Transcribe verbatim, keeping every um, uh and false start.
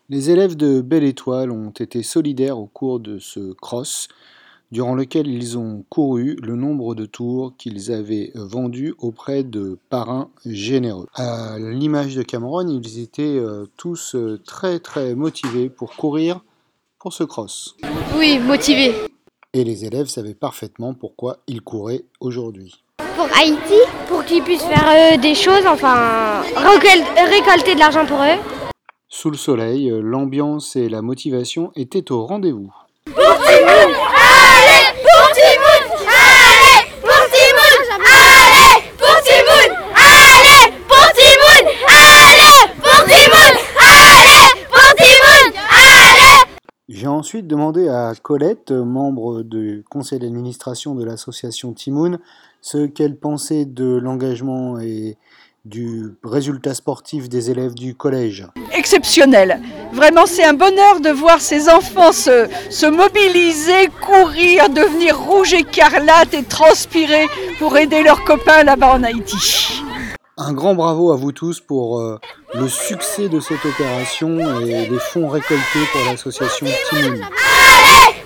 Les élèves de Belle Étoile ont été solidaires au cours de ce cross, durant lequel ils ont couru le nombre de tours qu'ils avaient vendus auprès de parrains généreux. À l'image de Cameron, ils étaient euh, tous euh, très très motivés pour courir pour ce cross. Oui, motivés. Et les élèves savaient parfaitement pourquoi ils couraient aujourd'hui. Pour Haïti, pour qu'ils puissent faire euh, des choses, enfin récolter de l'argent pour eux. Sous le soleil, l'ambiance et la motivation étaient au rendez-vous. Pour Timoun, allez! Pour Timoun, allez! Pour Timoun, allez! Pour Timoun, allez! Pour Timoun, allez! Pour Timoun, allez! Pour Timoun, allez! J'ai ensuite demandé à Colette, membre du conseil d'administration de l'association Timoun, ce qu'elle pensait de l'engagement et du résultat sportif des élèves du collège. Exceptionnel. Vraiment, c'est un bonheur de voir ces enfants se, se mobiliser, courir, devenir rouge écarlate et transpirer pour aider leurs copains là-bas en Haïti. Un grand bravo à vous tous pour euh, le succès de cette opération et les fonds récoltés pour l'association Timoun. Allez!